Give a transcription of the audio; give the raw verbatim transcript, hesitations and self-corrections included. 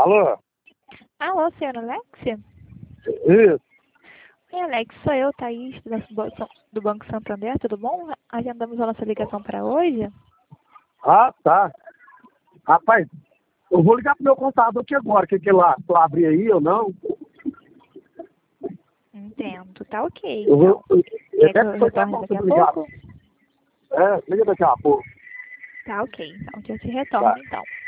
Alô? Alô, senhora Alexia? Isso. Oi, Alex, sou eu, Thaís, do do Banco Santander, tudo bom? Agendamos a nossa ligação para hoje? Ah, tá. Rapaz, eu vou ligar pro meu contador aqui agora, que que lá, tu abrir aí ou não? Entendo, tá ok, Eu vou... então. Eu, Quer que até eu foi até retorne bom daqui você a me ligar. pouco? É, liga daqui a pouco. Tá ok, então eu te Tá. retorno, então.